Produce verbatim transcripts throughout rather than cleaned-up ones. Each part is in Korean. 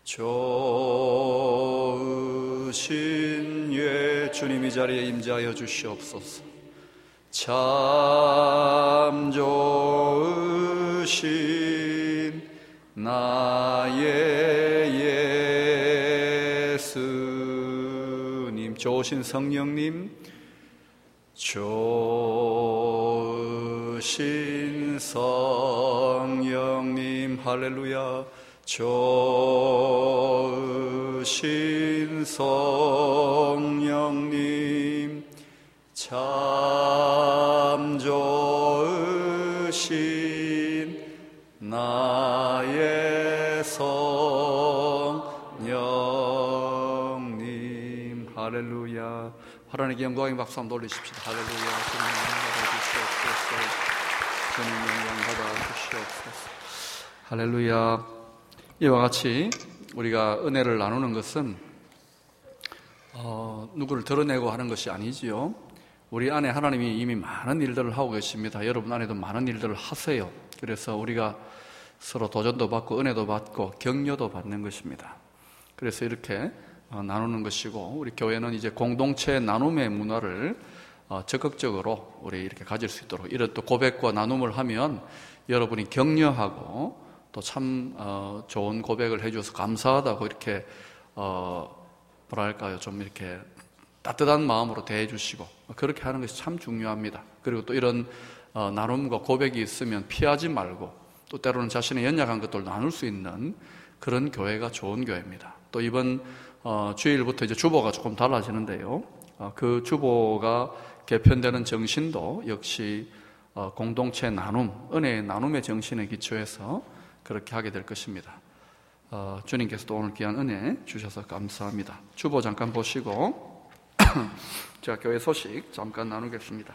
좋으신 예 주님 이 자리에 임재하여 주시옵소서. 참 좋으신 나의 예수님, 좋으신 성령님, 좋으신 성령님, 할렐루야. 좋으신 성령님, 참 좋으신 나의 성령님, 할렐루야. 하나님께 영광의 박수 한번 돌리십시다. 할렐루야. 주님 영광 받아주시옵소서. 할렐루야. 이와 같이 우리가 은혜를 나누는 것은 어, 누구를 드러내고 하는 것이 아니지요. 우리 안에 하나님이 이미 많은 일들을 하고 계십니다. 여러분 안에도 많은 일들을 하세요. 그래서 우리가 서로 도전도 받고 은혜도 받고 격려도 받는 것입니다. 그래서 이렇게 어, 나누는 것이고, 우리 교회는 이제 공동체 나눔의 문화를 어, 적극적으로 우리 이렇게 가질 수 있도록, 이런 또 고백과 나눔을 하면 여러분이 격려하고 또 참 어, 좋은 고백을 해주셔서 감사하다고 이렇게 어, 뭐랄까요, 좀 이렇게 따뜻한 마음으로 대해주시고, 그렇게 하는 것이 참 중요합니다. 그리고 또 이런 어, 나눔과 고백이 있으면 피하지 말고, 또 때로는 자신의 연약한 것들을 나눌 수 있는 그런 교회가 좋은 교회입니다. 또 이번 어, 주일부터 이제 주보가 조금 달라지는데요, 어, 그 주보가 개편되는 정신도 역시 어, 공동체 나눔, 은혜의 나눔의 정신에 기초해서 그렇게 하게 될 것입니다. 어, 주님께서도 오늘 귀한 은혜 주셔서 감사합니다. 주보 잠깐 보시고 제가 교회 소식 잠깐 나누겠습니다.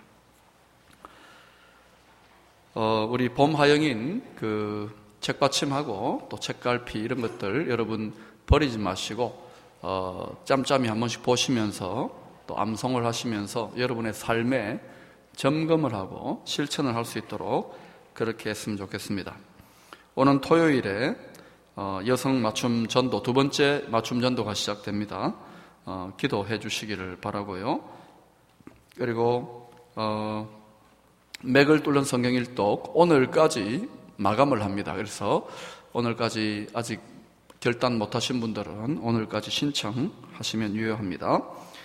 어, 우리 봄 하영인 그 책받침하고 또 책갈피 이런 것들 여러분 버리지 마시고 어, 짬짬이 한 번씩 보시면서 또 암송을 하시면서 여러분의 삶에 점검을 하고 실천을 할 수 있도록 그렇게 했으면 좋겠습니다. 오는 토요일에 어, 여성 맞춤 전도, 두 번째 맞춤 전도가 시작됩니다. 어, 기도해 주시기를 바라고요. 그리고 어, 맥을 뚫는 성경 일독 오늘까지 마감을 합니다. 그래서 오늘까지 아직 결단 못하신 분들은 오늘까지 신청하시면 유효합니다.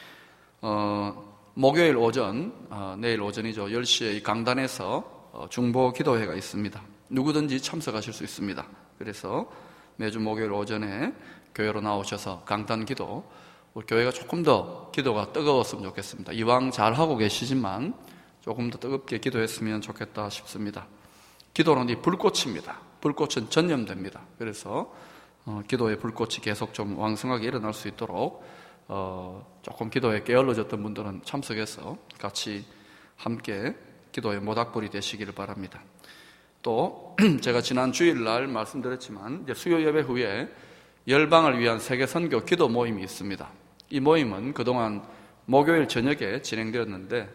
어, 목요일 오전, 어, 내일 오전이죠. 열 시에 이 강단에서 어, 중보 기도회가 있습니다. 누구든지 참석하실 수 있습니다. 그래서 매주 목요일 오전에 교회로 나오셔서 강단 기도, 우리 교회가 조금 더 기도가 뜨거웠으면 좋겠습니다. 이왕 잘하고 계시지만 조금 더 뜨겁게 기도했으면 좋겠다 싶습니다. 기도는 이 불꽃입니다. 불꽃은 전염됩니다. 그래서 어, 기도의 불꽃이 계속 좀 왕성하게 일어날 수 있도록 어, 조금 기도에 게을러졌던 분들은 참석해서 같이 함께 기도의 모닥불이 되시기를 바랍니다. 또 제가 지난 주일날 말씀드렸지만 이제 수요 예배 후에 열방을 위한 세계 선교 기도 모임이 있습니다. 이 모임은 그동안 목요일 저녁에 진행되었는데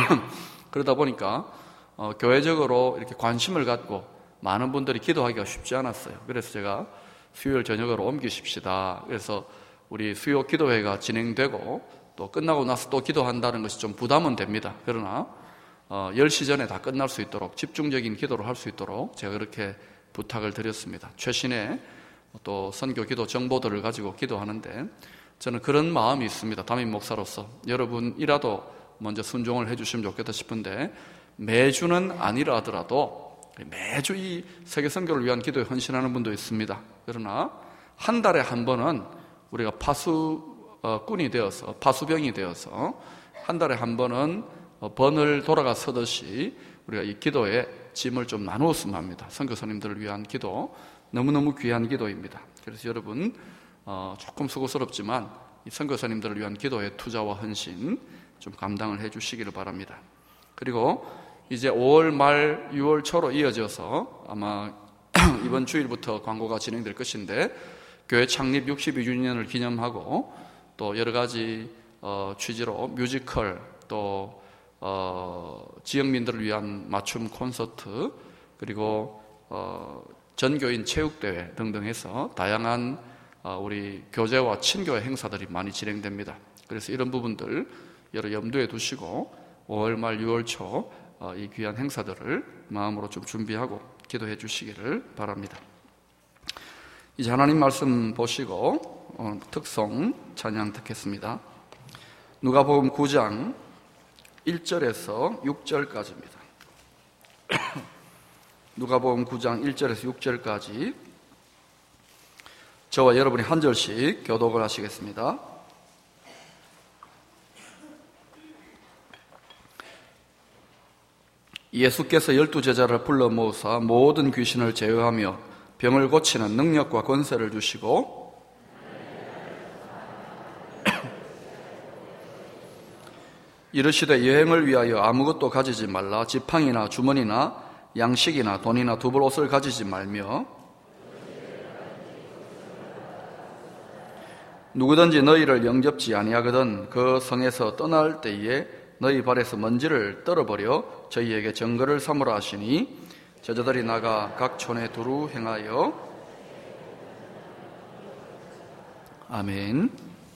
그러다 보니까 어, 교회적으로 이렇게 관심을 갖고 많은 분들이 기도하기가 쉽지 않았어요. 그래서 제가 수요일 저녁으로 옮기십시다. 그래서 우리 수요 기도회가 진행되고 또 끝나고 나서 또 기도한다는 것이 좀 부담은 됩니다. 그러나 어, 열 시 전에 다 끝날 수 있도록 집중적인 기도를 할 수 있도록 제가 그렇게 부탁을 드렸습니다. 최신의 또 선교 기도 정보들을 가지고 기도하는데 저는 그런 마음이 있습니다. 담임 목사로서 여러분이라도 먼저 순종을 해주시면 좋겠다 싶은데, 매주는 아니라 하더라도 매주 이 세계 선교를 위한 기도에 헌신하는 분도 있습니다. 그러나 한 달에 한 번은 우리가 파수꾼이 되어서, 파수병이 되어서 한 달에 한 번은 번을 돌아가 서듯이 우리가 이 기도에 짐을 좀 나누었으면 합니다. 선교사님들을 위한 기도, 너무너무 귀한 기도입니다. 그래서 여러분 어, 조금 수고스럽지만 이 선교사님들을 위한 기도의 투자와 헌신 좀 감당을 해 주시기를 바랍니다. 그리고 이제 오월 말 유월 초로 이어져서 아마 이번 주일부터 광고가 진행될 것인데, 교회 창립 육십이 주년을 기념하고 또 여러 가지 어, 취지로 뮤지컬, 또 어, 지역민들을 위한 맞춤 콘서트, 그리고 어, 전교인 체육대회 등등 해서 다양한 우리 교제와 친교회 행사들이 많이 진행됩니다. 그래서 이런 부분들 여러 염두에 두시고 오월 말 유월 초 이 귀한 행사들을 마음으로 좀 준비하고 기도해 주시기를 바랍니다. 이제 하나님 말씀 보시고 특송 찬양 듣겠습니다. 누가복음 구 장 일 절에서 육 절까지입니다. 누가복음 구 장 일 절에서 육 절까지 저와 여러분이 한 절씩 교독을 하시겠습니다. 예수께서 열두 제자를 불러 모으사 모든 귀신을 제어하며 병을 고치는 능력과 권세를 주시고 이르시되 여행을 위하여 아무것도 가지지 말라. 지팡이나 주머니나 양식이나 돈이나 두벌 옷을 가지지 말며 누구든지 너희를 영접지 아니하거든 그 성에서 떠날 때에 너희 발에서 먼지를 떨어버려 저희에게 증거를 삼으라 하시니 제자들이 나가 각 촌에 두루 행하여 아멘.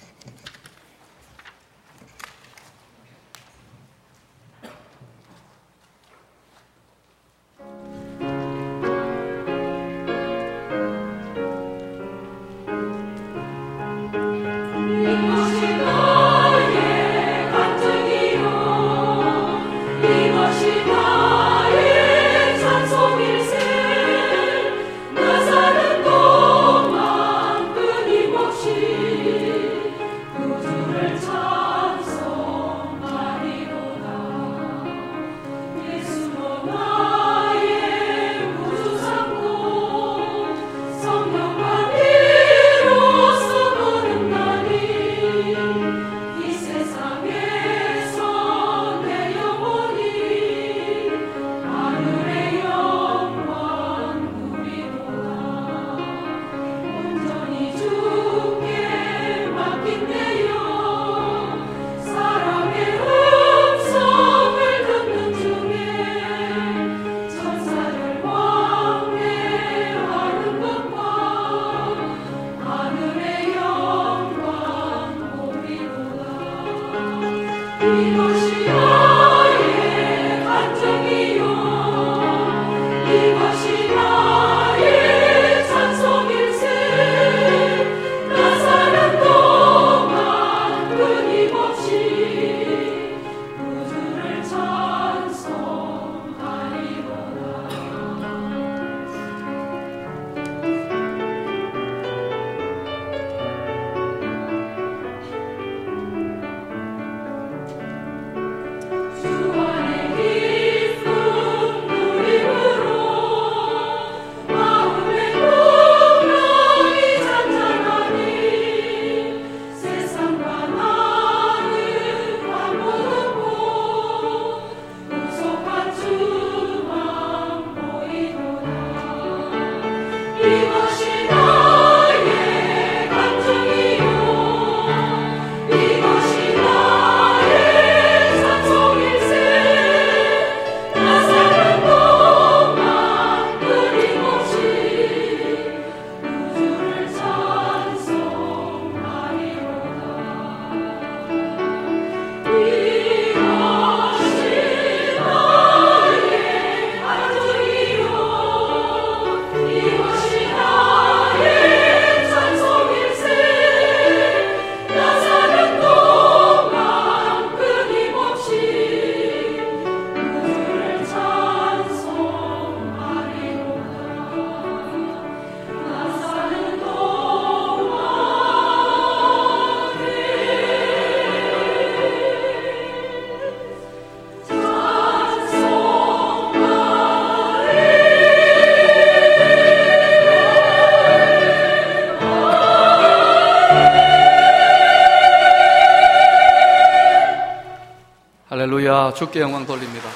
할렐루야, 주께 영광 돌립니다.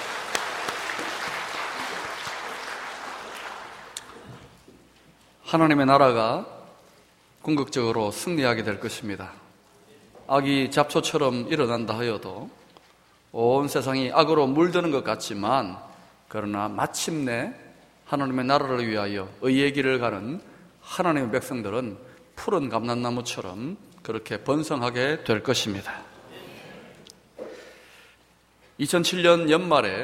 하나님의 나라가 궁극적으로 승리하게 될 것입니다. 악이 잡초처럼 일어난다 하여도 온 세상이 악으로 물드는 것 같지만, 그러나 마침내 하나님의 나라를 위하여 의의 길을 가는 하나님의 백성들은 푸른 감람나무처럼 그렇게 번성하게 될 것입니다. 이천칠 년 연말에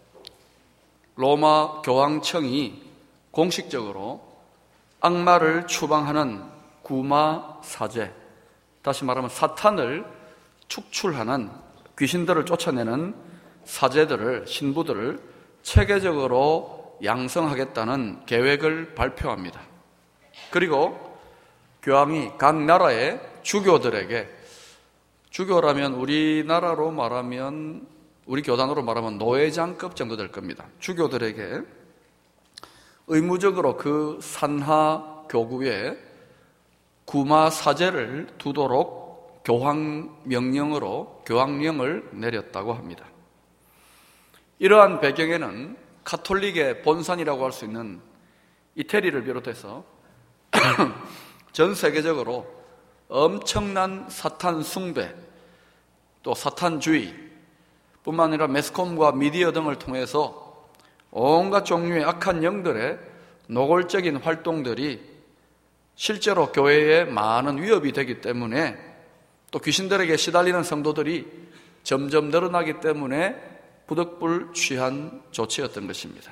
로마 교황청이 공식적으로 악마를 추방하는 구마 사제, 다시 말하면 사탄을 축출하는, 귀신들을 쫓아내는 사제들을, 신부들을 체계적으로 양성하겠다는 계획을 발표합니다. 그리고 교황이 각 나라의 주교들에게, 주교라면 우리나라로 말하면, 우리 교단으로 말하면 노회장급 정도 될 겁니다. 주교들에게 의무적으로 그 산하 교구에 구마 사제를 두도록 교황 명령으로 교황령을 내렸다고 합니다. 이러한 배경에는 가톨릭의 본산이라고 할 수 있는 이태리를 비롯해서 전 세계적으로 엄청난 사탄 숭배, 또 사탄주의 뿐만 아니라 매스컴과 미디어 등을 통해서 온갖 종류의 악한 영들의 노골적인 활동들이 실제로 교회에 많은 위협이 되기 때문에, 또 귀신들에게 시달리는 성도들이 점점 늘어나기 때문에 부득불 취한 조치였던 것입니다.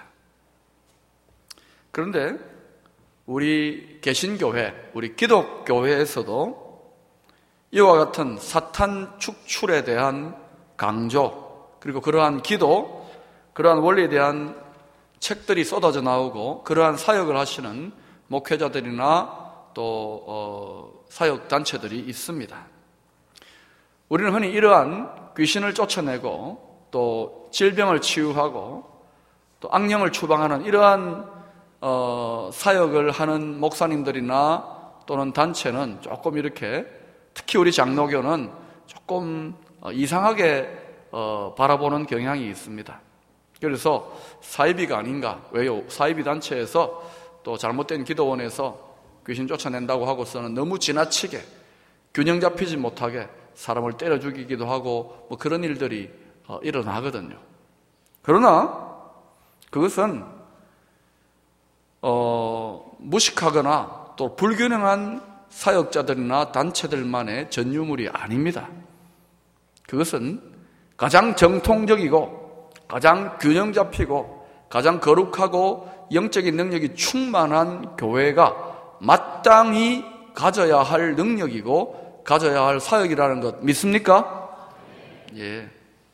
그런데 우리 개신교회, 우리 기독교회에서도 이와 같은 사탄 축출에 대한 강조, 그리고 그러한 기도, 그러한 원리에 대한 책들이 쏟아져 나오고 그러한 사역을 하시는 목회자들이나 또 어, 사역단체들이 있습니다. 우리는 흔히 이러한 귀신을 쫓아내고 또 질병을 치유하고 또 악령을 추방하는 이러한 어, 사역을 하는 목사님들이나 또는 단체는 조금 이렇게, 특히 우리 장로교는 조금 어, 이상하게 어, 바라보는 경향이 있습니다. 그래서 사이비가 아닌가, 왜요? 사이비 단체에서 또 잘못된 기도원에서 귀신 쫓아낸다고 하고서는 너무 지나치게 균형 잡히지 못하게 사람을 때려 죽이기도 하고 뭐 그런 일들이 어, 일어나거든요. 그러나 그것은 어, 무식하거나 또 불균형한 사역자들이나 단체들만의 전유물이 아닙니다. 그것은 가장 정통적이고 가장 균형 잡히고 가장 거룩하고 영적인 능력이 충만한 교회가 마땅히 가져야 할 능력이고 가져야 할 사역이라는 것 믿습니까? 예.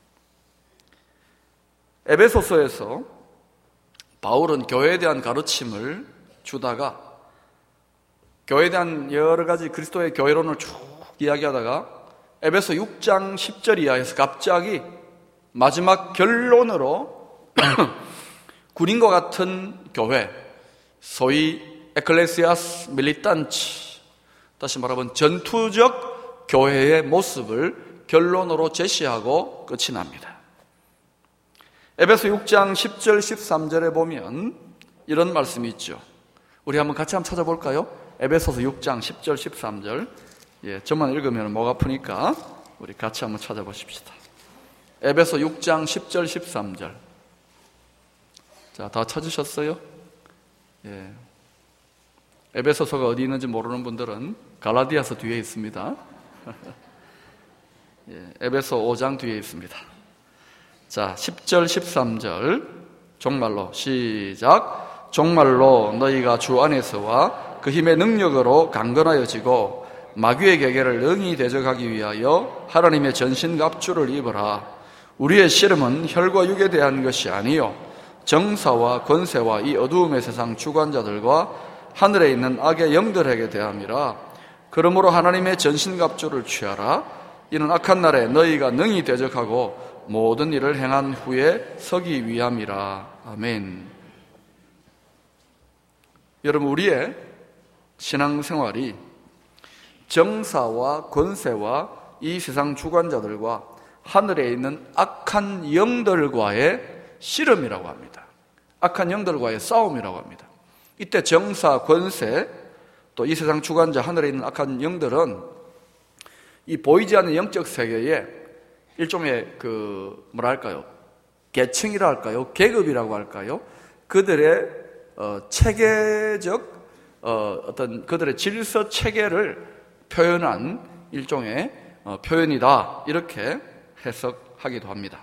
에베소서에서 바울은 교회에 대한 가르침을 주다가 교회에 대한 여러 가지 그리스도의 교회론을 쭉 이야기하다가 에베소 육 장 십 절 이하에서 갑자기 마지막 결론으로 군인과 같은 교회, 소위 에클레시아스 밀리탄치, 다시 말하면 전투적 교회의 모습을 결론으로 제시하고 끝이 납니다. 에베소 육 장 십 절 십삼 절에 보면 이런 말씀이 있죠. 우리 한번 같이 한번 찾아볼까요? 에베소서 육 장 십 절 십삼 절. 예, 저만 읽으면 목 아프니까 우리 같이 한번 찾아보십시다. 에베소 육 장 십 절 십삼 절. 자, 다 찾으셨어요? 예. 에베소서가 어디 있는지 모르는 분들은 갈라디아서 뒤에 있습니다. 예, 에베소 오 장 뒤에 있습니다. 자, 십 절 십삼 절 종말로 시작. 종말로 너희가 주 안에서와 그 힘의 능력으로 강건하여지고 마귀의 계계를 능히 대적하기 위하여 하나님의 전신갑주를 입어라. 우리의 씨름은 혈과 육에 대한 것이 아니요 정사와 권세와 이 어두움의 세상 주관자들과 하늘에 있는 악의 영들에게 대함이라. 그러므로 하나님의 전신갑주를 취하라. 이는 악한 날에 너희가 능히 대적하고 모든 일을 행한 후에 서기 위함이라. 아멘. 여러분, 우리의 신앙생활이 정사와 권세와 이 세상 주관자들과 하늘에 있는 악한 영들과의 씨름이라고 합니다. 악한 영들과의 싸움이라고 합니다. 이때 정사, 권세, 또 이 세상 주관자, 하늘에 있는 악한 영들은 이 보이지 않는 영적 세계에 일종의 그 뭐랄까요, 계층이라 할까요, 계급이라고 할까요, 그들의 어, 체계적 어, 어떤 그들의 질서 체계를 표현한 일종의 어, 표현이다, 이렇게 해석하기도 합니다.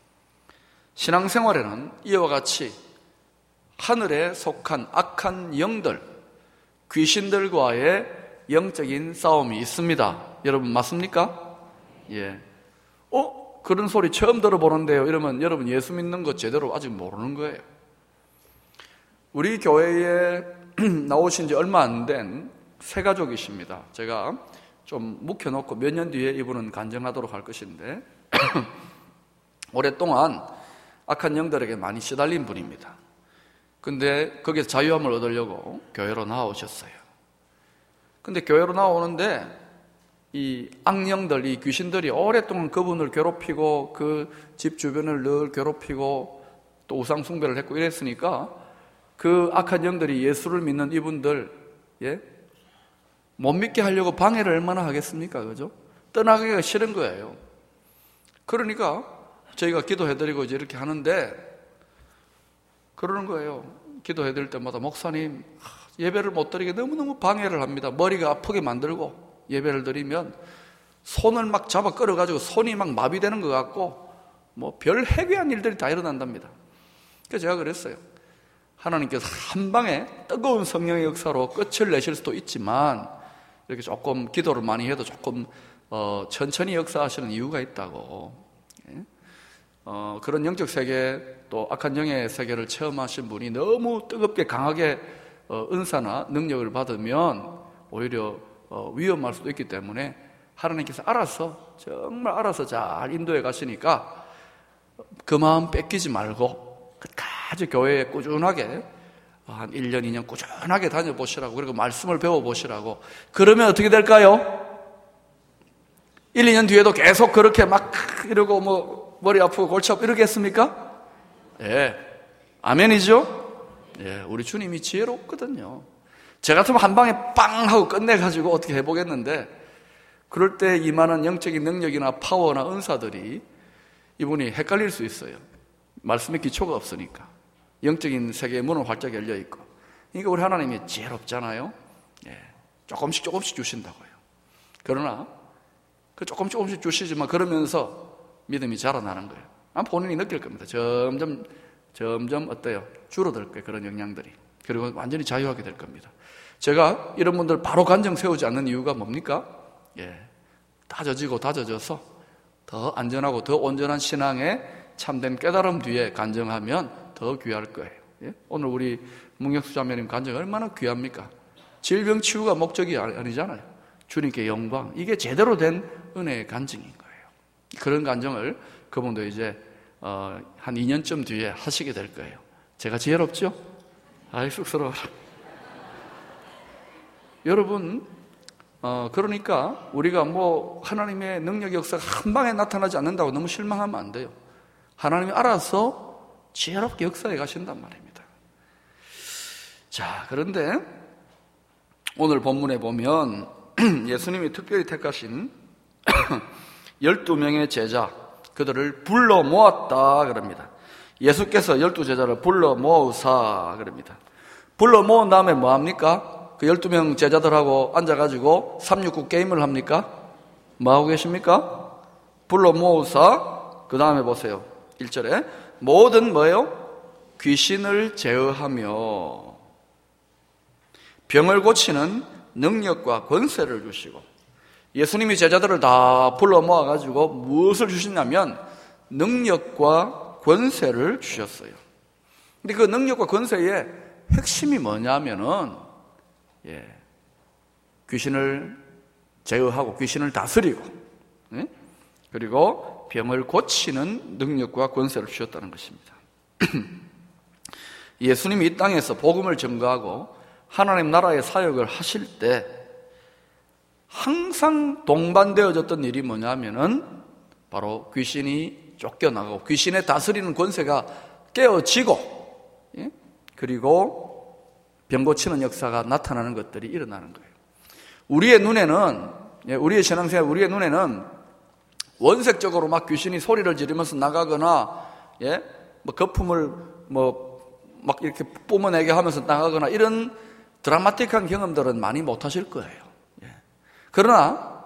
신앙생활에는 이와 같이 하늘에 속한 악한 영들, 귀신들과의 영적인 싸움이 있습니다. 여러분 맞습니까? 예. 어? 그런 소리 처음 들어보는데요. 이러면 여러분 예수 믿는 거 제대로 아직 모르는 거예요. 우리 교회에 나오신 지 얼마 안 된 새 가족이십니다. 제가 좀 묵혀놓고 몇 년 뒤에 이분은 간증하도록 할 것인데 오랫동안 악한 영들에게 많이 시달린 분입니다. 근데 거기서 자유함을 얻으려고 교회로 나오셨어요. 근데 교회로 나오는데 이 악령들, 이 귀신들이 오랫동안 그분을 괴롭히고 그 집 주변을 늘 괴롭히고 또 우상 숭배를 했고 이랬으니까 그 악한 영들이 예수를 믿는 이분들, 예? 못 믿게 하려고 방해를 얼마나 하겠습니까? 그죠? 떠나기가 싫은 거예요. 그러니까 저희가 기도해드리고 이제 이렇게 하는데 그러는 거예요. 기도해드릴 때마다 목사님, 예배를 못 드리게 너무너무 방해를 합니다. 머리가 아프게 만들고 예배를 드리면 손을 막 잡아 끌어가지고 손이 막 마비되는 것 같고 뭐 별 해괴한 일들이 다 일어난답니다. 그래서 제가 그랬어요. 하나님께서 한 방에 뜨거운 성령의 역사로 끝을 내실 수도 있지만 이렇게 조금 기도를 많이 해도 조금 어, 천천히 역사하시는 이유가 있다고. 예? 어, 그런 영적 세계 또 악한 영의 세계를 체험하신 분이 너무 뜨겁게 강하게 어, 은사나 능력을 받으면 오히려 어, 위험할 수도 있기 때문에 하나님께서 알아서 정말 알아서 잘 인도해 가시니까 그 마음 뺏기지 말고 끝까지 교회에 꾸준하게 한 일 년, 이 년 꾸준하게 다녀보시라고, 그리고 말씀을 배워보시라고. 그러면 어떻게 될까요? 일, 이 년 뒤에도 계속 그렇게 막 이러고 뭐 머리 아프고 골치 아프고 이러겠습니까? 예. 아멘이죠? 예. 우리 주님이 지혜롭거든요. 제 같으면 한 방에 빵 하고 끝내가지고 어떻게 해보겠는데, 그럴 때 임하는 영적인 능력이나 파워나 은사들이 이분이 헷갈릴 수 있어요. 말씀의 기초가 없으니까. 영적인 세계의 문은 활짝 열려 있고. 그러니까 우리 하나님이 지혜롭잖아요. 예. 조금씩 조금씩 주신다고요. 그러나 그 조금 조금씩 주시지만 그러면서 믿음이 자라나는 거예요. 아마 본인이 느낄 겁니다. 점점 점점 어때요? 줄어들 거예요. 그런 영향들이. 그리고 완전히 자유하게 될 겁니다. 제가 이런 분들 바로 간증 세우지 않는 이유가 뭡니까? 예. 다져지고 다져져서 더 안전하고 더 온전한 신앙에 참된 깨달음 뒤에 간증하면 더 귀할 거예요. 예? 오늘 우리 문경수 자매님 간증 얼마나 귀합니까? 질병 치유가 목적이 아니잖아요. 주님께 영광. 이게 제대로 된 은혜의 간증인 거예요. 그런 간증을 그분도 이제 어, 한 이 년쯤 뒤에 하시게 될 거예요. 제가 지혜롭죠? 아이 쑥스러워라. 여러분, 어, 그러니까 우리가 뭐 하나님의 능력 역사가 한 방에 나타나지 않는다고 너무 실망하면 안 돼요. 하나님이 알아서 지혜롭게 역사해 가신단 말입니다. 자, 그런데 오늘 본문에 보면 예수님이 특별히 택하신 열두 명의 제자, 그들을 불러 모았다 그럽니다. 예수께서 열두 제자를 불러 모으사 그럽니다. 불러 모은 다음에 뭐 합니까? 그 열두 명 제자들하고 앉아가지고 삼육구 게임을 합니까? 뭐 하고 계십니까? 불러 모으사, 그 다음에 보세요. 일 절에 모든 뭐예요? 귀신을 제어하며 병을 고치는 능력과 권세를 주시고, 예수님이 제자들을 다 불러 모아가지고 무엇을 주시냐면 능력과 권세를 주셨어요. 근데 그 능력과 권세의 핵심이 뭐냐면은 예, 귀신을 제어하고 귀신을 다스리고, 예? 그리고 병을 고치는 능력과 권세를 주셨다는 것입니다. 예수님이 이 땅에서 복음을 전가하고 하나님 나라의 사역을 하실 때 항상 동반되어졌던 일이 뭐냐면은 바로 귀신이 쫓겨나고 귀신의 다스리는 권세가 깨어지고, 예? 그리고 병 고치는 역사가 나타나는 것들이 일어나는 거예요. 우리의 눈에는, 예, 우리의 신앙생활, 우리의 눈에는 원색적으로 막 귀신이 소리를 지르면서 나가거나, 예, 뭐 거품을 뭐 막 이렇게 뿜어내게 하면서 나가거나 이런 드라마틱한 경험들은 많이 못하실 거예요. 예. 그러나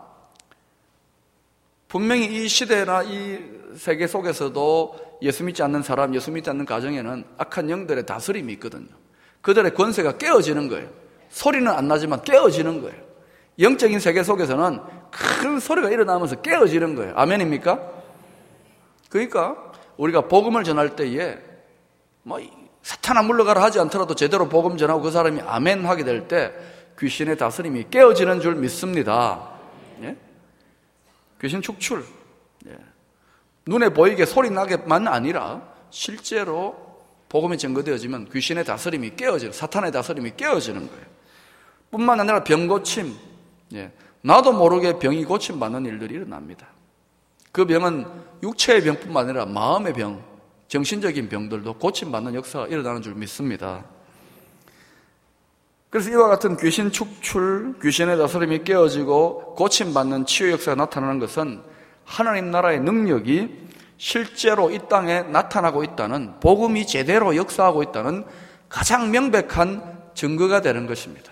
분명히 이 시대나 이 세계 속에서도 예수 믿지 않는 사람, 예수 믿지 않는 가정에는 악한 영들의 다스림이 있거든요. 그들의 권세가 깨어지는 거예요. 소리는 안 나지만 깨어지는 거예요. 영적인 세계 속에서는 큰 소리가 일어나면서 깨어지는 거예요. 아멘입니까? 그러니까 우리가 복음을 전할 때에 뭐 사탄아 물러가라 하지 않더라도 제대로 복음 전하고 그 사람이 아멘 하게 될 때 귀신의 다스림이 깨어지는 줄 믿습니다. 예? 귀신 축출. 예. 눈에 보이게 소리 나게만 아니라 실제로 복음이 증거되어지면 귀신의 다스림이 깨어지는, 사탄의 다스림이 깨어지는 거예요. 뿐만 아니라 병 고침. 예. 나도 모르게 병이 고침받는 일들이 일어납니다. 그 병은 육체의 병뿐만 아니라 마음의 병, 정신적인 병들도 고침받는 역사가 일어나는 줄 믿습니다. 그래서 이와 같은 귀신 축출, 귀신의 다스림이 깨어지고 고침받는 치유 역사가 나타나는 것은 하나님 나라의 능력이 실제로 이 땅에 나타나고 있다는, 복음이 제대로 역사하고 있다는 가장 명백한 증거가 되는 것입니다.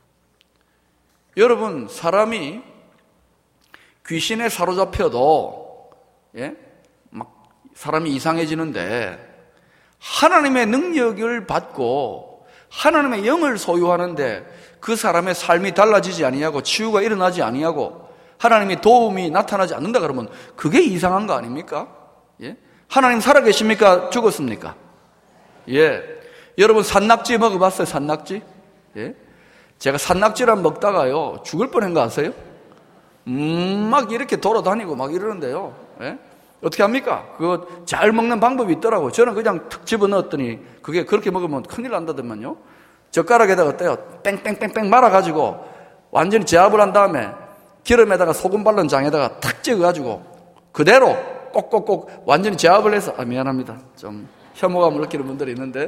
여러분, 사람이 귀신에 사로잡혀도 예? 막 사람이 이상해지는데 하나님의 능력을 받고 하나님의 영을 소유하는데 그 사람의 삶이 달라지지 아니하고 치유가 일어나지 아니하고 하나님의 도움이 나타나지 않는다 그러면 그게 이상한 거 아닙니까? 예? 하나님 살아계십니까? 죽었습니까? 예. 여러분 산낙지 먹어봤어요? 산낙지? 예? 제가 산낙지를 먹다가요 죽을 뻔한 거 아세요? 음, 막 이렇게 돌아다니고 막 이러는데요. 예? 어떻게 합니까? 그거 잘 먹는 방법이 있더라고요. 저는 그냥 툭 집어넣었더니 그게 그렇게 먹으면 큰일 난다더만요. 젓가락에다가 떼요. 뺑뺑뺑뺑 말아가지고 완전히 제압을 한 다음에 기름에다가 소금 바른 장에다가 탁 찍어가지고 그대로 꼭꼭꼭 완전히 제압을 해서, 아, 미안합니다. 좀 혐오감을 느끼는 분들이 있는데,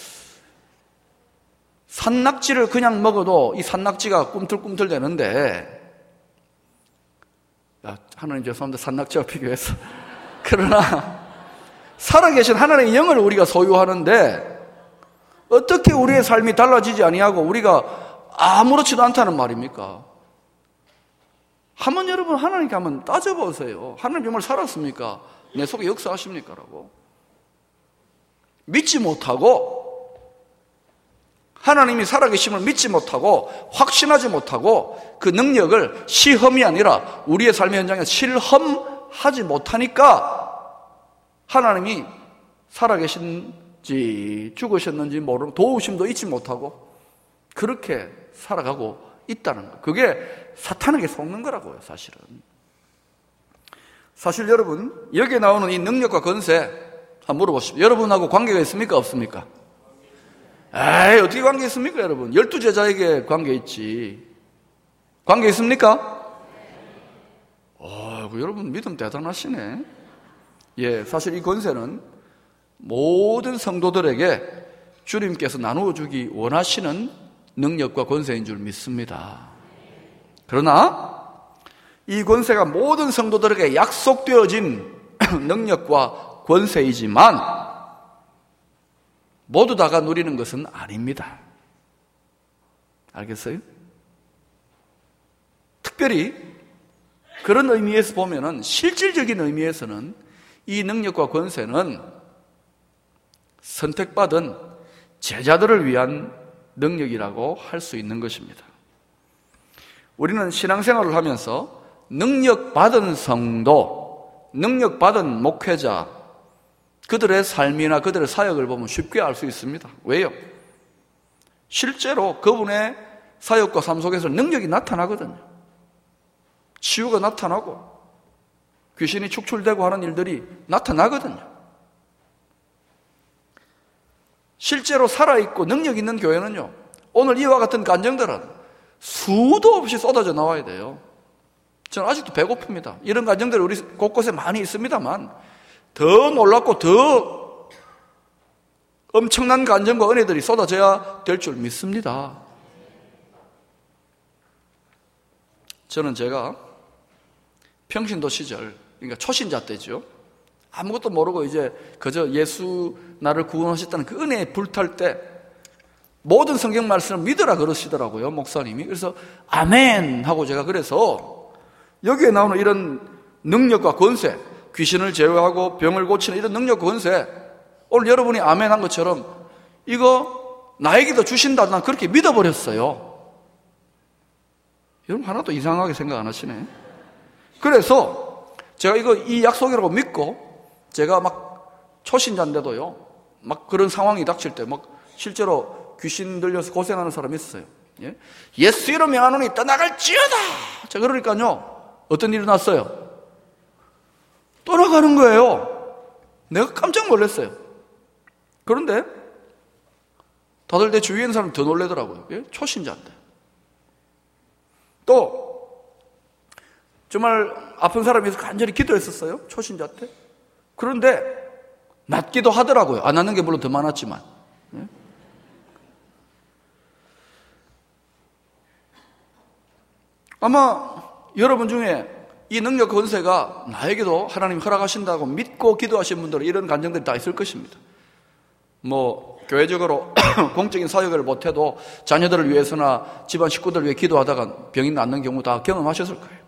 산낙지를 그냥 먹어도 이 산낙지가 꿈틀꿈틀 되는데, 야, 하나님 죄송합니다. 산낙지와 비교해서. 그러나 살아계신 하나님의 영을 우리가 소유하는데 어떻게 우리의 삶이 달라지지 아니하고 우리가 아무렇지도 않다는 말입니까? 한번 여러분 하나님께 한번 따져보세요. 하나님 정말 살았습니까? 내 속에 역사하십니까? 라고 믿지 못하고, 하나님이 살아계심을 믿지 못하고 확신하지 못하고 그 능력을 시험이 아니라 우리의 삶의 현장에 실험하지 못하니까 하나님이 살아계신지 죽으셨는지 모르고 도우심도 잊지 못하고 그렇게 살아가고 있다는 거. 그게 사탄에게 속는 거라고요. 사실은. 사실 여러분 여기에 나오는 이 능력과 권세 한번 물어보십시오. 여러분하고 관계가 있습니까? 없습니까? 에이, 어떻게 관계 있습니까, 여러분? 열두 제자에게 관계 있지. 관계 있습니까? 어, 여러분 믿음 대단하시네. 예, 사실 이 권세는 모든 성도들에게 주님께서 나누어 주기 원하시는 능력과 권세인 줄 믿습니다. 그러나 이 권세가 모든 성도들에게 약속되어진 능력과 권세이지만 모두 다가 누리는 것은 아닙니다. 알겠어요? 특별히 그런 의미에서 보면은 실질적인 의미에서는 이 능력과 권세는 선택받은 제자들을 위한 능력이라고 할 수 있는 것입니다. 우리는 신앙생활을 하면서 능력받은 성도, 능력받은 목회자, 그들의 삶이나 그들의 사역을 보면 쉽게 알 수 있습니다. 왜요? 실제로 그분의 사역과 삶 속에서 능력이 나타나거든요. 치유가 나타나고 귀신이 축출되고 하는 일들이 나타나거든요. 실제로 살아있고 능력 있는 교회는요, 오늘 이와 같은 간증들은 수도 없이 쏟아져 나와야 돼요. 저는 아직도 배고픕니다. 이런 간증들이 우리 곳곳에 많이 있습니다만 더 놀랍고 더 엄청난 간증과 은혜들이 쏟아져야 될 줄 믿습니다. 저는 제가 평신도 시절, 그러니까 초신자 때죠. 아무것도 모르고 이제 그저 예수 나를 구원하셨다는 그 은혜에 불탈 때 모든 성경 말씀을 믿으라 그러시더라고요, 목사님이. 그래서 아멘 하고 제가 그래서 여기에 나오는 이런 능력과 권세, 귀신을 제어하고 병을 고치는 이런 능력과 권세, 오늘 여러분이 아멘 한 것처럼 이거 나에게도 주신다, 난 그렇게 믿어버렸어요. 여러분 하나도 이상하게 생각 안 하시네. 그래서 제가 이거 이 약속이라고 믿고 제가 막 초신자인데도요, 막 그런 상황이 닥칠 때 막 실제로 귀신 들려서 고생하는 사람이 있었어요. 예? 예수 이름 명하노니 떠나갈지어다. 자, 그러니까요, 어떤 일이 났어요? 떠나가는 거예요. 내가 깜짝 놀랐어요. 그런데 다들 내 주위에 있는 사람 더 놀라더라고요. 예? 초신자인데. 또 정말 아픈 사람이 간절히 기도했었어요, 초신자 때. 그런데 낫기도 하더라고요. 안 낫는 게 물론 더 많았지만. 예? 아마 여러분 중에 이 능력 권세가 나에게도 하나님이 허락하신다고 믿고 기도하신 분들은 이런 간증들이 다 있을 것입니다. 뭐 교회적으로 공적인 사역을 못해도 자녀들을 위해서나 집안 식구들을 위해 기도하다가 병이 낫는 경우 다 경험하셨을 거예요.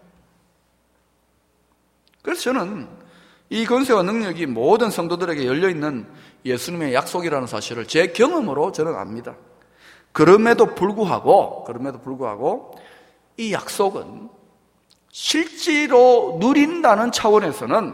그래서 저는 이 권세와 능력이 모든 성도들에게 열려있는 예수님의 약속이라는 사실을 제 경험으로 저는 압니다. 그럼에도 불구하고 그럼에도 불구하고 이 약속은 실제로 누린다는 차원에서는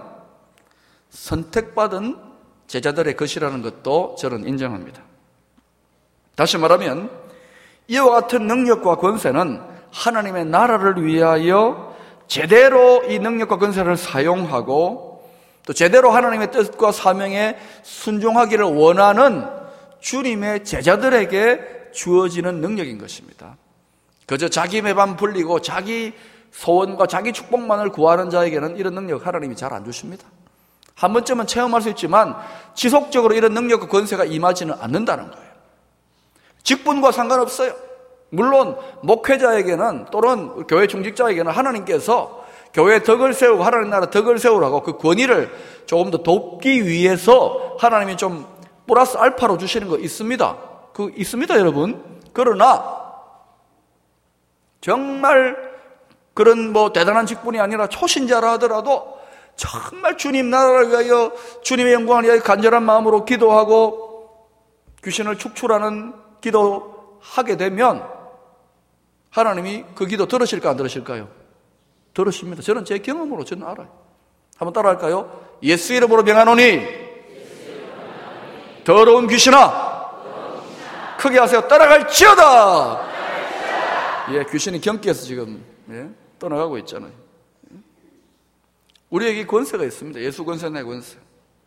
선택받은 제자들의 것이라는 것도 저는 인정합니다. 다시 말하면 이와 같은 능력과 권세는 하나님의 나라를 위하여 제대로 이 능력과 권세를 사용하고 또 제대로 하나님의 뜻과 사명에 순종하기를 원하는 주님의 제자들에게 주어지는 능력인 것입니다. 그저 자기 배만 불리고 자기 소원과 자기 축복만을 구하는 자에게는 이런 능력 하나님이 잘 안 주십니다. 한 번쯤은 체험할 수 있지만 지속적으로 이런 능력과 권세가 임하지는 않는다는 거예요. 직분과 상관없어요. 물론 목회자에게는 또는 교회 중직자에게는 하나님께서 교회의 덕을 세우고 하나님 나라 덕을 세우라고 그 권위를 조금 더 돕기 위해서 하나님이 좀 플러스 알파로 주시는 거 있습니다. 그 있습니다, 여러분. 그러나 정말 그런 뭐 대단한 직분이 아니라 초신자라 하더라도 정말 주님 나라를 위하여 주님의 영광을 위하여 간절한 마음으로 기도하고 귀신을 축출하는 기도하게 되면 하나님이 그 기도 들으실까 안 들으실까요? 들으십니다. 저는 제 경험으로 저는 알아요. 한번 따라할까요? 예수 이름으로 명하노니 더러운 귀신아 크게 하세요. 따라갈지어다. 예, 귀신이 경기해서 지금 예, 떠나가고 있잖아요. 우리에게 권세가 있습니다. 예수 권세, 내 권세.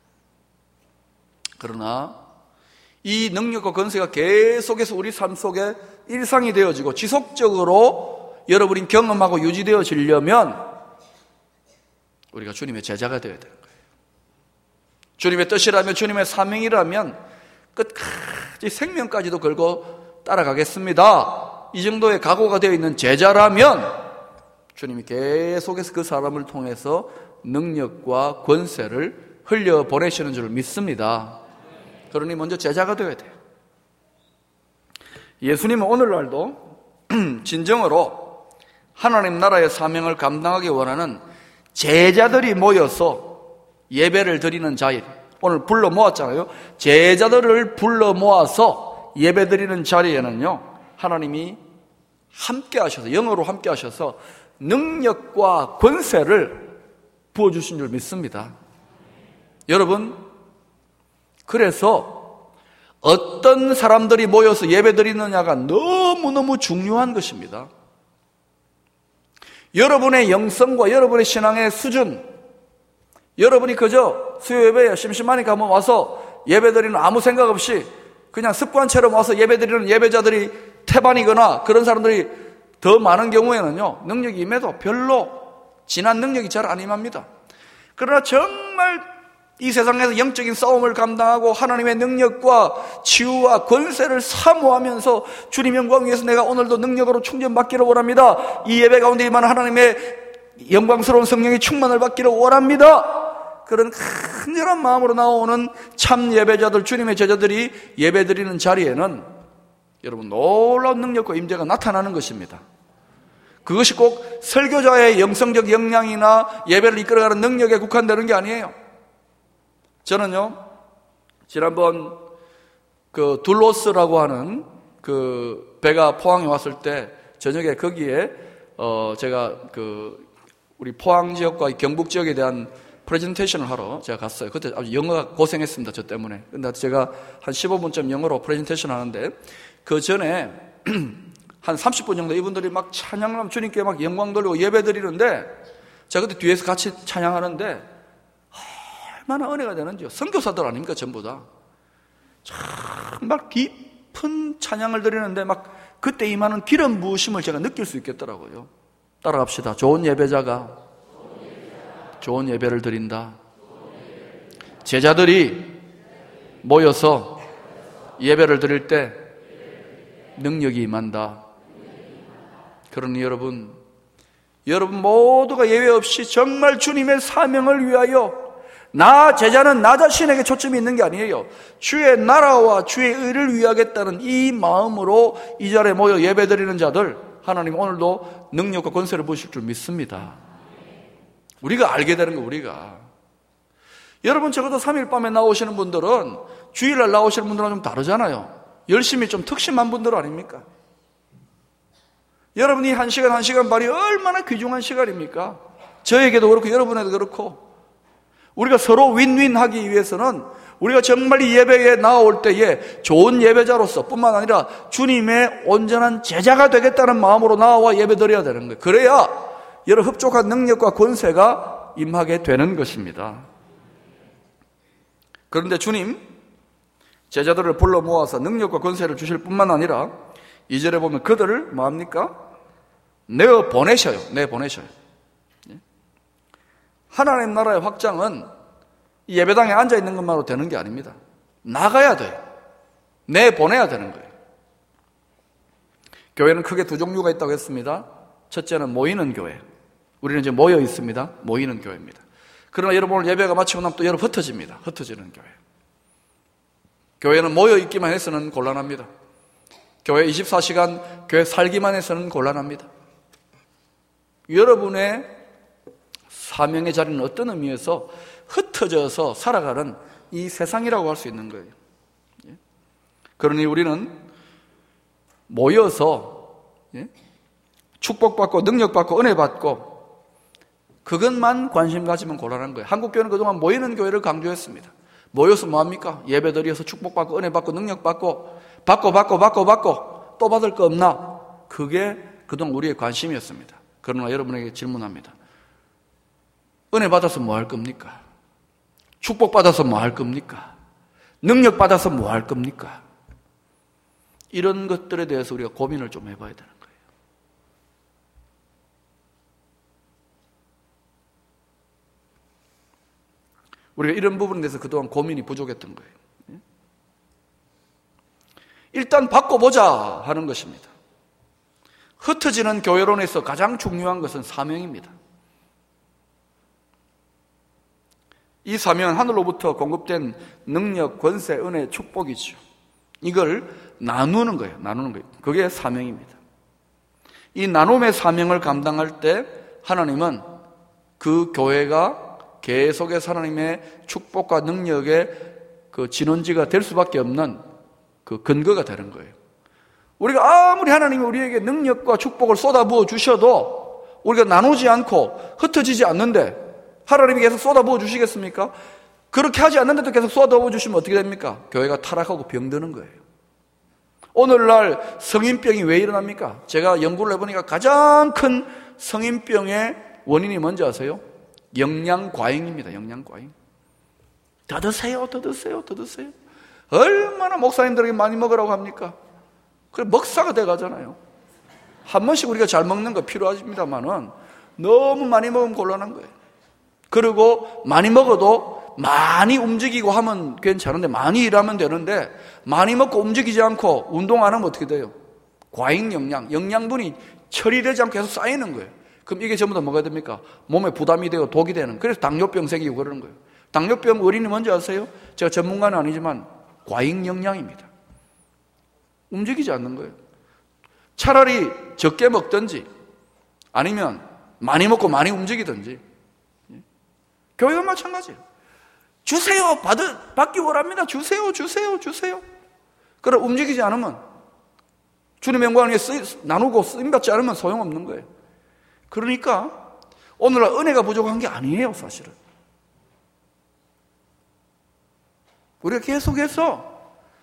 그러나 이 능력과 권세가 계속해서 우리 삶 속에 일상이 되어지고 지속적으로 여러분이 경험하고 유지되어지려면 우리가 주님의 제자가 되어야 되는 거예요. 주님의 뜻이라면, 주님의 사명이라면 끝까지 생명까지도 걸고 따라가겠습니다. 이 정도의 각오가 되어 있는 제자라면 주님이 계속해서 그 사람을 통해서 능력과 권세를 흘려보내시는 줄 믿습니다. 그러니 먼저 제자가 되어야 돼요. 예수님은 오늘날도 진정으로 하나님 나라의 사명을 감당하기 원하는 제자들이 모여서 예배를 드리는 자리, 오늘 불러 모았잖아요. 제자들을 불러 모아서 예배 드리는 자리에는요, 하나님이 함께 하셔서, 영으로 함께 하셔서 능력과 권세를 부어주신 줄 믿습니다. 여러분, 그래서 어떤 사람들이 모여서 예배 드리느냐가 너무너무 중요한 것입니다. 여러분의 영성과 여러분의 신앙의 수준, 여러분이 그저 수요 예배에 심심하니까 한번 와서 예배 드리는 아무 생각 없이 그냥 습관처럼 와서 예배 드리는 예배자들이 태반이거나 그런 사람들이 더 많은 경우에는요, 능력이 임해도 별로 진한 능력이 잘 안 임합니다. 그러나 정말 이 세상에서 영적인 싸움을 감당하고 하나님의 능력과 치유와 권세를 사모하면서 주님 영광 위해서 내가 오늘도 능력으로 충전받기를 원합니다. 이 예배 가운데 임하는 하나님의 영광스러운 성령의 충만을 받기를 원합니다. 그런 간절한 마음으로 나오는 참 예배자들, 주님의 제자들이 예배 드리는 자리에는 여러분, 놀라운 능력과 임재가 나타나는 것입니다. 그것이 꼭 설교자의 영성적 역량이나 예배를 이끌어가는 능력에 국한되는 게 아니에요. 저는요, 지난번 그 둘로스라고 하는 그 배가 포항에 왔을 때 저녁에 거기에 어 제가 그 우리 포항 지역과 경북 지역에 대한 프레젠테이션을 하러 제가 갔어요. 그때 아주 영어가 고생했습니다. 저 때문에. 근데 제가 한 십오 분쯤 영어로 프레젠테이션 하는데 그 전에 한 삼십 분 정도 이분들이 막 찬양하면 주님께 막 영광 돌리고 예배 드리는데 제가 그때 뒤에서 같이 찬양하는데 얼마나 은혜가 되는지요. 선교사들 아닙니까 전부 다. 정말 깊은 찬양을 드리는데 막 그때 임하는 기름 부으심을 제가 느낄 수 있겠더라고요. 따라갑시다. 좋은 예배자가 좋은 예배를 드린다. 제자들이 모여서 예배를 드릴 때 능력이 임한다. 그러니 여러분, 여러분 모두가 예외 없이 정말 주님의 사명을 위하여 나 제자는 나 자신에게 초점이 있는 게 아니에요. 주의 나라와 주의 의를 위하겠다는 이 마음으로 이 자리에 모여 예배드리는 자들, 하나님 오늘도 능력과 권세를 부으실 줄 믿습니다. 우리가 알게 되는 거, 우리가. 여러분, 적어도 삼 일 밤에 나오시는 분들은 주일날 나오시는 분들은 좀 다르잖아요. 열심히 좀 특심한 분들 아닙니까? 여러분이 한 시간 한 시간 발이 얼마나 귀중한 시간입니까? 저에게도 그렇고 여러분에도 그렇고. 우리가 서로 윈윈 하기 위해서는 우리가 정말 이 예배에 나올 때에 좋은 예배자로서 뿐만 아니라 주님의 온전한 제자가 되겠다는 마음으로 나와 예배 드려야 되는 거예요. 그래야 여러 흡족한 능력과 권세가 임하게 되는 것입니다. 그런데 주님 제자들을 불러 모아서 능력과 권세를 주실 뿐만 아니라 이 절에 보면 그들을 뭐합니까? 내어 보내셔요. 내 보내셔요. 하나님 나라의 확장은 예배당에 앉아있는 것만으로 되는 게 아닙니다. 나가야 돼요. 내보내야 되는 거예요. 교회는 크게 두 종류가 있다고 했습니다. 첫째는 모이는 교회. 우리는 이제 모여 있습니다. 모이는 교회입니다. 그러나 여러분 오늘 예배가 마치고 나면 또 여러분 흩어집니다. 흩어지는 교회. 교회는 모여 있기만 해서는 곤란합니다. 교회 이십사 시간 교회 살기만 해서는 곤란합니다. 여러분의 사명의 자리는 어떤 의미에서 흩어져서 살아가는 이 세상이라고 할 수 있는 거예요. 그러니 우리는 모여서 축복받고 능력받고 은혜받고 그것만 관심 가지면 곤란한 거예요. 한국교회는 그동안 모이는 교회를 강조했습니다. 모여서 뭐합니까? 예배드려서 축복받고 은혜받고 능력받고 받고 받고 받고 받고 또 받을 거 없나? 그게 그동안 우리의 관심이었습니다. 그러나 여러분에게 질문합니다. 은혜 받아서 뭐 할 겁니까? 축복 받아서 뭐 할 겁니까? 능력 받아서 뭐 할 겁니까? 이런 것들에 대해서 우리가 고민을 좀 해봐야 되는 거예요. 우리가 이런 부분에 대해서 그동안 고민이 부족했던 거예요. 일단 바꿔보자 하는 것입니다. 흩어지는 교회론에서 가장 중요한 것은 사명입니다. 이 사명은 하늘로부터 공급된 능력, 권세, 은혜, 축복이죠. 이걸 나누는 거예요. 나누는 거예요. 그게 사명입니다. 이 나눔의 사명을 감당할 때 하나님은 그 교회가 계속해서 하나님의 축복과 능력의 그 진원지가 될 수밖에 없는 그 근거가 되는 거예요. 우리가 아무리 하나님이 우리에게 능력과 축복을 쏟아부어 주셔도 우리가 나누지 않고 흩어지지 않는데 하나님이 계속 쏟아부어 주시겠습니까? 그렇게 하지 않는데도 계속 쏟아부어 주시면 어떻게 됩니까? 교회가 타락하고 병드는 거예요. 오늘날 성인병이 왜 일어납니까? 제가 연구를 해보니까 가장 큰 성인병의 원인이 뭔지 아세요? 영양과잉입니다. 영양과잉. 더 드세요, 더 드세요, 더 드세요. 얼마나 목사님들에게 많이 먹으라고 합니까? 그래 먹사가 돼가잖아요. 한 번씩 우리가 잘 먹는 거 필요하십니다만은 너무 많이 먹으면 곤란한 거예요. 그리고 많이 먹어도 많이 움직이고 하면 괜찮은데 많이 일하면 되는데 많이 먹고 움직이지 않고 운동 안 하면 어떻게 돼요? 과잉 영양, 영양분이 처리되지 않고 계속 쌓이는 거예요. 그럼 이게 전부 다 뭐가 됩니까? 몸에 부담이 되고 독이 되는. 그래서 당뇨병 생기고 그러는 거예요. 당뇨병 원인이 뭔지 아세요? 제가 전문가는 아니지만 과잉 영양입니다. 움직이지 않는 거예요. 차라리 적게 먹든지 아니면 많이 먹고 많이 움직이든지. 교회가 마찬가지예요. 주세요. 받을, 받기 원합니다. 주세요. 주세요. 주세요. 그럼 움직이지 않으면 주님의 영광을 위해 쓰, 나누고 쓰임받지 않으면 소용없는 거예요. 그러니까 오늘날 은혜가 부족한 게 아니에요, 사실은. 우리가 계속해서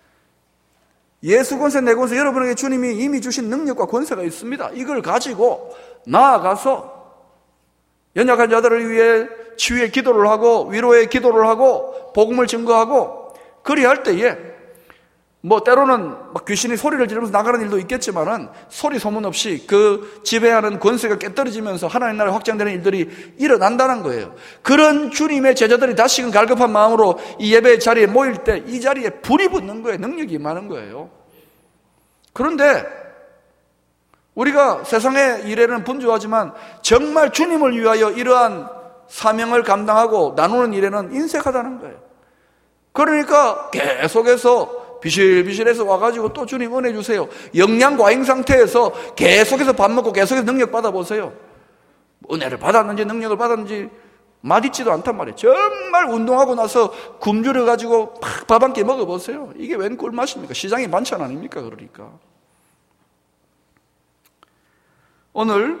예수 권세, 내 권세, 여러분에게 주님이 이미 주신 능력과 권세가 있습니다. 이걸 가지고 나아가서 연약한 자들을 위해 치유의 기도를 하고 위로의 기도를 하고 복음을 증거하고 그리할 때에 뭐 때로는 막 귀신이 소리를 지르면서 나가는 일도 있겠지만은 소리 소문 없이 그 지배하는 권세가 깨떨어지면서 하나님 나라에 확장되는 일들이 일어난다는 거예요. 그런 주님의 제자들이 다시금 갈급한 마음으로 이 예배 자리에 모일 때 이 자리에 불이 붙는 거예요. 능력이 임하는 거예요. 그런데 우리가 세상의 일에는 분주하지만 정말 주님을 위하여 이러한 사명을 감당하고 나누는 일에는 인색하다는 거예요. 그러니까 계속해서 비실비실해서 와가지고 또 주님 은혜 주세요. 영양과잉 상태에서 계속해서 밥 먹고 계속해서 능력 받아보세요. 은혜를 받았는지 능력을 받았는지 맛있지도 않단 말이에요. 정말 운동하고 나서 굶주려가지고 밥 한 끼 먹어보세요. 이게 웬 꿀맛입니까? 시장의 반찬 아닙니까? 그러니까 오늘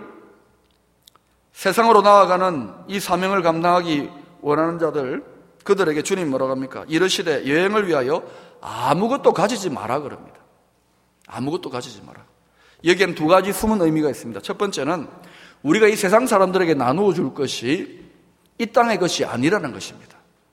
세상으로 나아가는 이 사명을 감당하기 원하는 자들, 그들에게 주님 뭐라고 합니까? 이르시되 여행을 위하여 아무것도 가지지 마라 그럽니다. 아무것도 가지지 마라. 여기에는 두 가지 숨은 의미가 있습니다. 첫 번째는 우리가 이 세상 사람들에게 나누어 줄 것이 이 땅의 것이 아니라는 것입니다.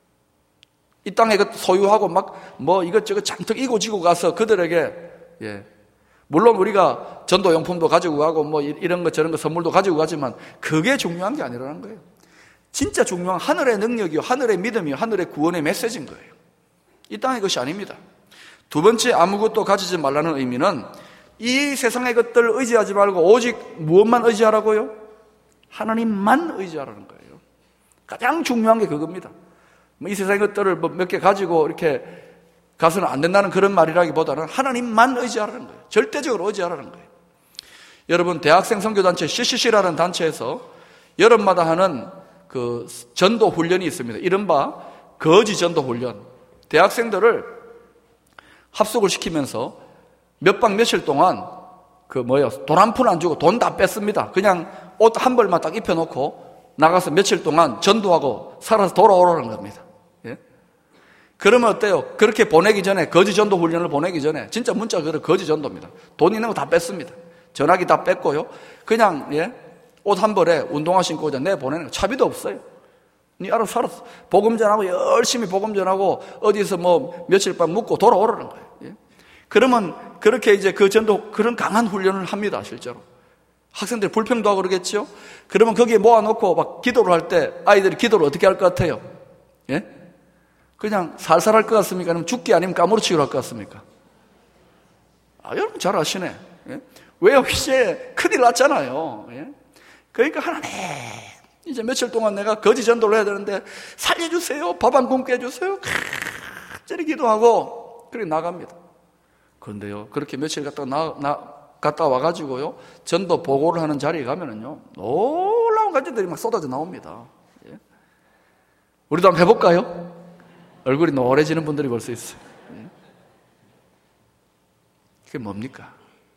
이 땅의 것 소유하고 막 뭐 이것저것 잔뜩 이고지고 가서 그들에게, 예, 물론 우리가 전도용품도 가지고 가고 뭐 이런 것 저런 거 선물도 가지고 가지만 그게 중요한 게 아니라는 거예요. 진짜 중요한 하늘의 능력이요, 하늘의 믿음이요, 하늘의 구원의 메시지인 거예요. 이 땅의 것이 아닙니다. 두 번째, 아무것도 가지지 말라는 의미는 이 세상의 것들을 의지하지 말고 오직 무엇만 의지하라고요? 하나님만 의지하라는 거예요. 가장 중요한 게 그겁니다. 뭐 이 세상의 것들을 뭐 몇 개 가지고 이렇게 가서는 안 된다는 그런 말이라기보다는 하나님만 의지하라는 거예요. 절대적으로 의지하라는 거예요. 여러분, 대학생 선교단체 씨씨씨라는 단체에서 여름마다 하는 그 전도 훈련이 있습니다. 이른바 거지 전도 훈련. 대학생들을 합숙을 시키면서 몇 박 며칠 동안 그 뭐예요? 돈 한 푼 안 주고 돈 다 뺐습니다. 그냥 옷 한 벌만 딱 입혀놓고 나가서 며칠 동안 전도하고 살아서 돌아오라는 겁니다. 예? 그러면 어때요? 그렇게 보내기 전에, 거지 전도 훈련을 보내기 전에 진짜 문자 그대로 거지 전도입니다. 돈 있는 거 다 뺐습니다. 전화기 다 뺐고요. 그냥, 예, 옷 한 벌에 운동화 신고 그냥 내보내는 거. 차비도 없어요. 니 알아서 살았어. 복음 전하고 열심히 복음 전하고 어디서 뭐 며칠 밤 묵고 돌아오라는 거예요. 예? 그러면 그렇게 이제 그 전도 그런 강한 훈련을 합니다. 실제로 학생들이 불평도 하고 그러겠죠. 그러면 거기에 모아놓고 막 기도를 할 때 아이들이 기도를 어떻게 할 것 같아요? 예? 그냥 살살 할 것 같습니까? 아니면 죽기 아니면 까무러치기로 할 것 같습니까? 아, 여러분 잘 아시네. 예? 왜요? 이제 큰일 났잖아요. 예? 그러니까 하나님, 이제 며칠 동안 내가 거지 전도를 해야 되는데 살려주세요. 밥 한 공기 해주세요. 저리 기도하고 그렇게 나갑니다. 그런데요, 그렇게 며칠 갔다가 나, 나 갔다 와가지고요, 전도 보고를 하는 자리에 가면은요, 놀라운 간증들이 막 쏟아져 나옵니다. 예? 우리도 한번 해볼까요? 얼굴이 노래지는 분들이 벌써 있어요. 예? 그게 뭡니까?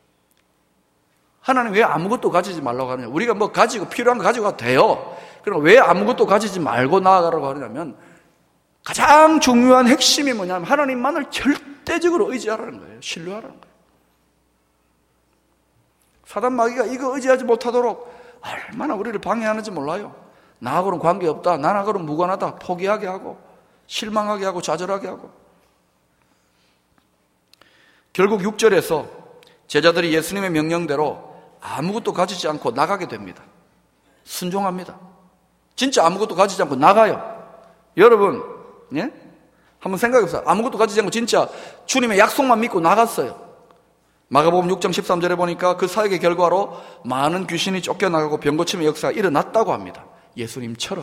하나님 왜 아무것도 가지지 말라고 하느냐? 우리가 뭐 가지고 필요한 거 가지고 가도 돼요. 그럼 왜 아무것도 가지지 말고 나아가라고 하느냐면 가장 중요한 핵심이 뭐냐면 하나님만을 절대적으로 의지하라는 거예요. 신뢰하라는 거예요. 사단 마귀가 이거 의지하지 못하도록 얼마나 우리를 방해하는지 몰라요. 나하고는 관계없다, 나하고는 무관하다 포기하게 하고 실망하게 하고 좌절하게 하고. 결국 육 절에서 제자들이 예수님의 명령대로 아무것도 가지지 않고 나가게 됩니다. 순종합니다. 진짜 아무것도 가지지 않고 나가요. 여러분, 예? 한번 생각해보세요. 아무것도 가지지 않고 진짜 주님의 약속만 믿고 나갔어요. 마가복음 육 장 십삼 절에 보니까 그 사역의 결과로 많은 귀신이 쫓겨나가고 병고침의 역사가 일어났다고 합니다. 예수님처럼.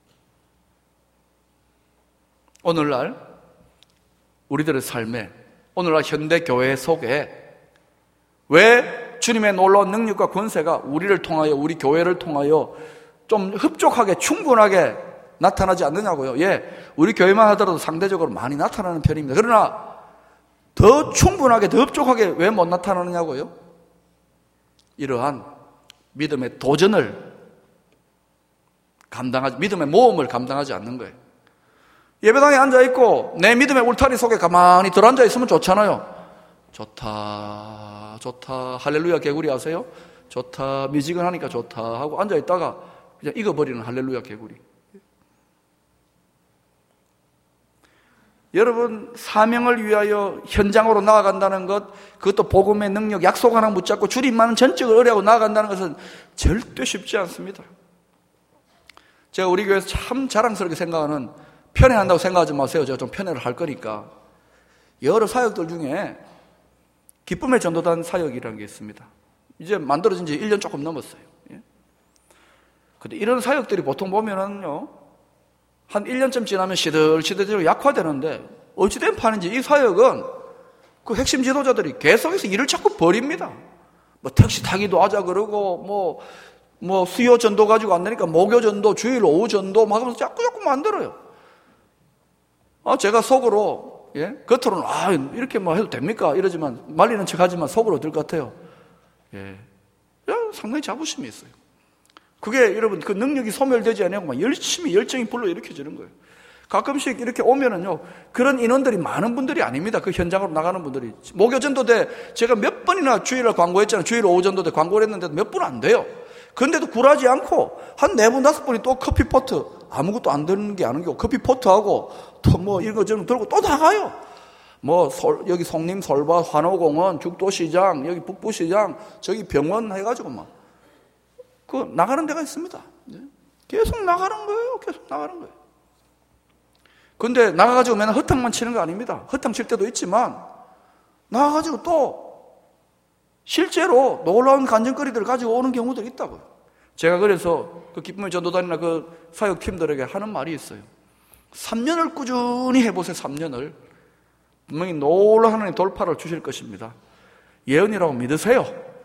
오늘날 우리들의 삶에 오늘날 현대 교회 속에 왜 주님의 놀라운 능력과 권세가 우리를 통하여, 우리 교회를 통하여 좀 흡족하게 충분하게 나타나지 않느냐고요. 예, 우리 교회만 하더라도 상대적으로 많이 나타나는 편입니다. 그러나 더 충분하게, 더 흡족하게 왜 못 나타나느냐고요? 이러한 믿음의 도전을 감당하지, 믿음의 모험을 감당하지 않는 거예요. 예배당에 앉아있고 내 믿음의 울타리 속에 가만히 들어앉아있으면 좋잖아요. 좋다, 좋다, 할렐루야 개구리 아세요? 좋다, 미지근하니까 좋다 하고 앉아있다가 그냥 익어버리는 할렐루야 개구리. 여러분, 사명을 위하여 현장으로 나아간다는 것, 그것도 복음의 능력, 약속 하나 붙잡고 주님만은 전적을 의뢰하고 나아간다는 것은 절대 쉽지 않습니다. 제가 우리 교회에서 참 자랑스럽게 생각하는, 편애한다고 생각하지 마세요. 제가 좀 편애를 할 거니까. 여러 사역들 중에 기쁨의 전도단 사역이라는 게 있습니다. 이제 만들어진 지 일 년 조금 넘었어요. 예. 근데 이런 사역들이 보통 보면은요, 한 일 년쯤 지나면 시들시들해지고 약화되는데, 어찌된 판인지 이 사역은 그 핵심 지도자들이 계속해서 일을 자꾸 벌입니다. 뭐 택시 타기도 하자 그러고, 뭐, 뭐 수요 전도 가지고 안 되니까 목요 전도, 주일 오후 전도 막 하면서 자꾸 자꾸 만들어요. 아, 제가 속으로, 예? 겉으로는, 아, 이렇게 뭐 해도 됩니까? 이러지만, 말리는 척 하지만 속으로 들 것 같아요. 예. 야, 상당히 자부심이 있어요. 그게 여러분, 그 능력이 소멸되지 않냐고 막 열심히 열정이 불러일으켜지는 거예요. 가끔씩 이렇게 오면은요, 그런 인원들이 많은 분들이 아닙니다. 그 현장으로 나가는 분들이. 목요 전도대 제가 몇 번이나 주일날 광고했잖아요. 주일 오후 전도대 광고를 했는데도 몇 분 안 돼요. 그런데도 굴하지 않고 한 네 분, 다섯 분이 또 커피포트, 아무것도 안 드는 게 아니고 커피포트하고 또 뭐 이거 저런 들고 또 나가요. 뭐 설, 여기 송림 설밭, 환호공원, 죽도시장, 여기 북부시장, 저기 병원 해가지고 막 그 나가는 데가 있습니다. 계속 나가는 거예요. 계속 나가는 거예요. 근데 나가가지고 맨날 허탕만 치는 거 아닙니다. 허탕 칠 때도 있지만 나가가지고 또 실제로 놀라운 간증거리들을 가지고 오는 경우도 있다고요. 제가 그래서 그 기쁨의 전도단이나 그 사역팀들에게 하는 말이 있어요. 삼 년을 꾸준히 해보세요. 삼 년을. 분명히 놀라운 하나님 돌파를 주실 것입니다. 예언이라고 믿으세요.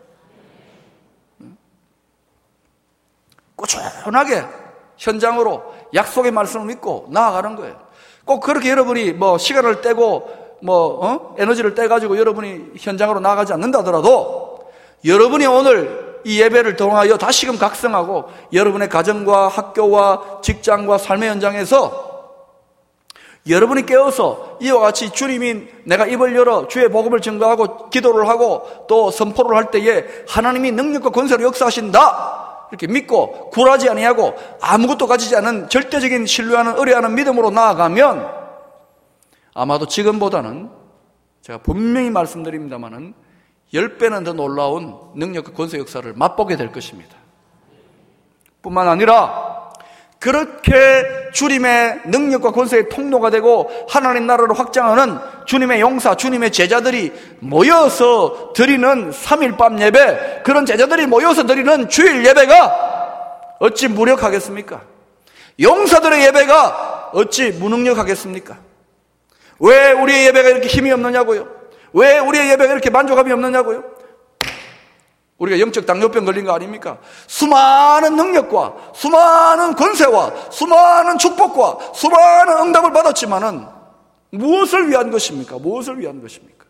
꾸준하게 현장으로 약속의 말씀을 믿고 나아가는 거예요. 꼭 그렇게 여러분이 뭐 시간을 떼고 뭐 어? 에너지를 떼가지고 여러분이 현장으로 나아가지 않는다더라도 여러분이 오늘 이 예배를 통하여 다시금 각성하고 여러분의 가정과 학교와 직장과 삶의 현장에서 여러분이 깨어서 이와 같이 주님이 내가 입을 열어 주의 복음을 증거하고 기도를 하고 또 선포를 할 때에 하나님이 능력과 권세로 역사하신다 이렇게 믿고 굴하지 아니하고 아무것도 가지지 않은 절대적인 신뢰하는 의뢰하는 믿음으로 나아가면 아마도 지금보다는 제가 분명히 말씀드립니다마는 열 배는 더 놀라운 능력과 권세 역사를 맛보게 될 것입니다. 뿐만 아니라 그렇게 주님의 능력과 권세의 통로가 되고 하나님 나라를 확장하는 주님의 용사, 주님의 제자들이 모여서 드리는 삼일밤 예배, 그런 제자들이 모여서 드리는 주일 예배가 어찌 무력하겠습니까? 용사들의 예배가 어찌 무능력하겠습니까? 왜 우리의 예배가 이렇게 힘이 없느냐고요? 왜 우리의 예배가 이렇게 만족감이 없느냐고요? 우리가 영적 당뇨병 걸린 거 아닙니까? 수많은 능력과 수많은 권세와 수많은 축복과 수많은 응답을 받았지만은 무엇을 위한 것입니까? 무엇을 위한 것입니까?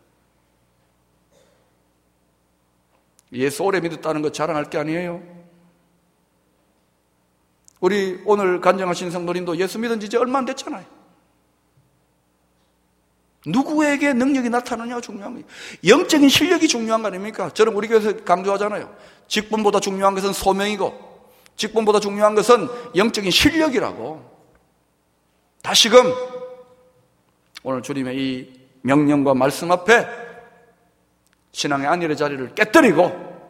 예수 오래 믿었다는 것 자랑할 게 아니에요. 우리 오늘 간증하신 성도님도 예수 믿은 지 이제 얼마 안 됐잖아요. 누구에게 능력이 나타나냐가 중요한 거예요. 영적인 실력이 중요한 거 아닙니까? 저는 우리 교회에서 강조하잖아요. 직분보다 중요한 것은 소명이고 직분보다 중요한 것은 영적인 실력이라고. 다시금 오늘 주님의 이 명령과 말씀 앞에 신앙의 안일의 자리를 깨뜨리고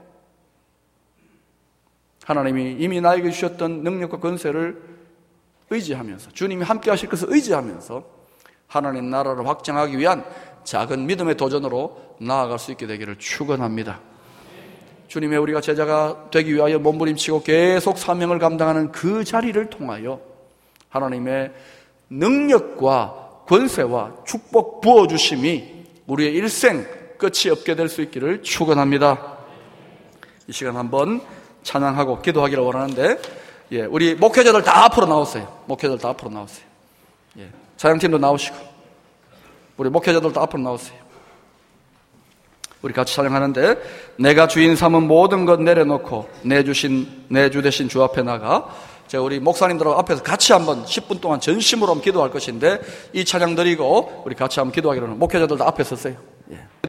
하나님이 이미 나에게 주셨던 능력과 권세를 의지하면서 주님이 함께 하실 것을 의지하면서 하나님 나라를 확장하기 위한 작은 믿음의 도전으로 나아갈 수 있게 되기를 축원합니다. 주님의 우리가 제자가 되기 위하여 몸부림치고 계속 사명을 감당하는 그 자리를 통하여 하나님의 능력과 권세와 축복 부어주심이 우리의 일생 끝이 없게 될 수 있기를 축원합니다. 이 시간 한번 찬양하고 기도하기를 원하는데, 예, 우리 목회자들 다 앞으로 나오세요. 목회자들 다 앞으로 나오세요. 예, 찬양팀도 나오시고, 우리 목회자들 다 앞으로 나오세요. 우리 같이 찬양하는데, 내가 주인 삼은 모든 것 내려놓고 내 주신 내 주 되신 주 앞에 나가. 제가 우리 목사님들하고 앞에서 같이 한번 십 분 동안 전심으로 한번 기도할 것인데, 이 찬양 드리고 우리 같이 한번 기도하기로 합니다. 목회자들 다 앞에 서세요. 예.